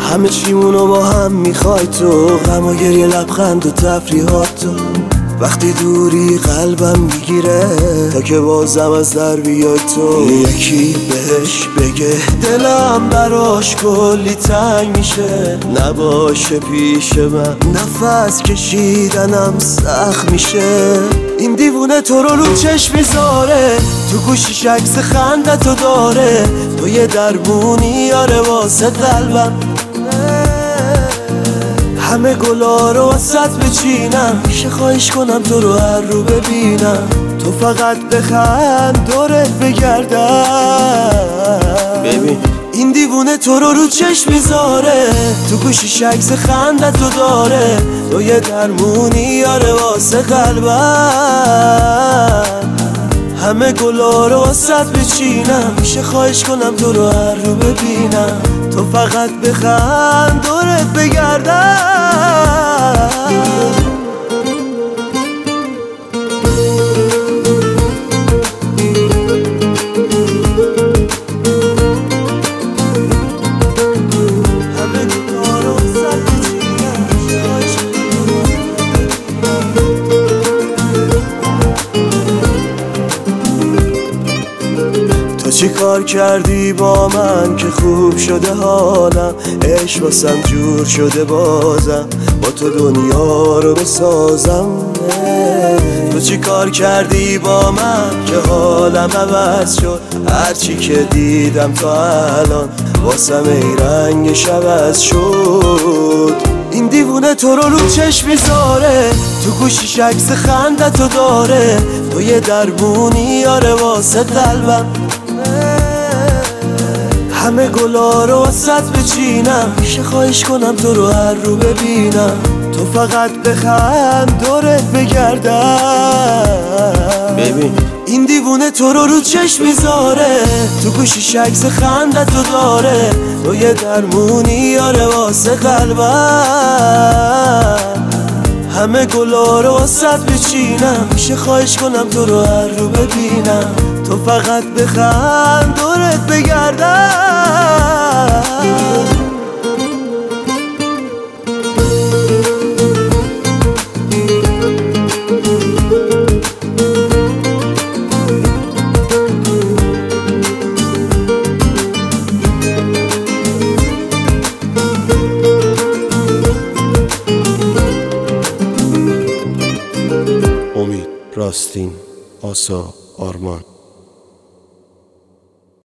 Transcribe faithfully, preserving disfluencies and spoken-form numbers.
همه چیمونو با هم میخوای تو، غم و گریه، لبخند و تفریحات تو. وقتی دوری قلبم میگیره تا که بازم از در بیای تو. یکی بهش بگه دلم براش کلی تنگ میشه، نباشه پیش من نفس کشیدنم سخت میشه. این دیوونه تو رو رو چشم میذاره، تو گوشیش عکس خندتو داره. تو یه درمونی آره واسه قلبم، همه گلا رو وسط بچینم. میشه خواهش کنم تو رو هر رو ببینم، تو فقط بخند دورت بگردم. ببین این دیوونه تو رو رو چشم میذاره، تو گوشیش عکس خندتو داره. تو یه درمونی آره واسه قلبم، همه گلا رو وسط بچینم. میشه خواهش کنم تو رو هر رو ببینم، تو فقط بخند دورت بگردم. چی کار کردی با من که خوب شده حالم؟ عشق واسم جور شده بازم، با تو دنیا رو بسازم. تو چی کار کردی با من که حالم عوض شد؟ هرچی که دیدم تا الان واسم ای رنگش عوض شد. این دیوونه تو رو رو چشم میذاره، تو گوشیش عکس خندتو داره. تو یه درمونی آره واسه قلبم، همه گلا رو وسط بچینم. میشه خواهش کنم تو رو هر رو ببینم، تو فقط بخند دورت بگردم. ببین این دیوونه تو رو رو چشم میذاره، تو گوشیش عکس خندتو داره. تو یه درمونی آره واسه قلبم، همه گلا رو وسط بچینم. میشه خواهش کنم تو رو هر رو ببینم، تو فقط بخند دورت بگردم. امید، راستین، آسا، آرمان.